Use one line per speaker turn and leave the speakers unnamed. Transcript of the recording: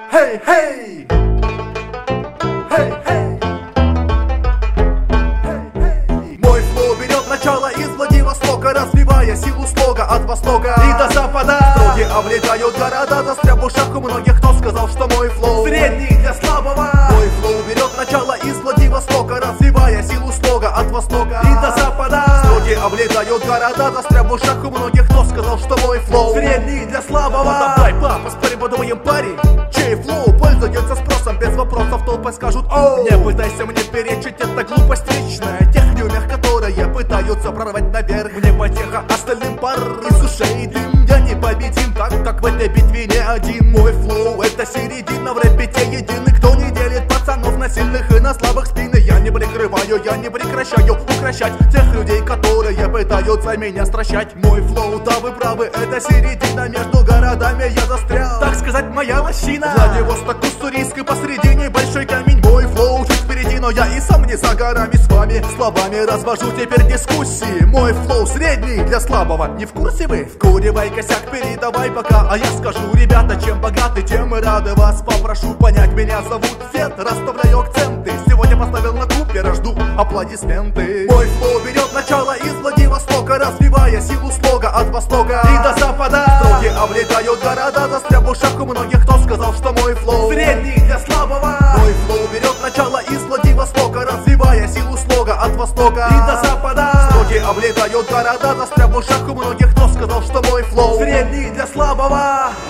Hey, hey! Hey, hey! Мой флоу берет начало из Владивостока, развивая силу слога от востока и до запада. Строги облетают города, застряв в ушах у многих, кто сказал, что мой флоу средний для слабого. Мой флоу берет начало из Владивостока, развивая силу слога от востока и до запада. Строги облетают города, застряв в ушах у многих, кто сказал, что мой флоу средний для слабого. Ну давай, папа, спорим, подумаем, парень, чей флоу пользуется спросом, без вопросов толпой скажут: оу. Не пытайся мне перечить, это глупость вечная тех неумех, которые пытаются прорвать наверх. Мне потеха, остальным пар из ушей дым. Я непобедим, так как в этой битве не один. Мой флоу — это середина, в рэпе те едины, кто не делит пацанов на сильных и на слабых спины. Я не прикрываю, я не прекращаю укращать тех людей, которые пытаются меня стращать. Мой флоу, да вы правы, это середина, между городами я застрял, так сказать, моя лощина. Владивосток, Уссурийск, посредине большой камень. Мой флоу чуть впереди, но я и сам не за горами. С вами словами развожу теперь дискуссии. Мой флоу средний для слабого. Не в курсе вы? Вкуривай косяк, передавай пока, а я скажу: ребята, чем богаты, тем мы рады вас. Попрошу понять, меня зовут Фет, расставляю акценты. Сегодня поставил на купера, жду аплодисменты. Мой флоу берет начало из Владивостока, развивая силу слога от востока и до запада. Строги облетают города, застряв в ушах у многих, кто сказал, что мой флоу средний для слабого. Мой флоу берет начало из Владивостока, развивая силу слога от востока и до запада. Строги облетают города, застряв в ушах у многих, кто сказал, что мой флоу средний для слабого.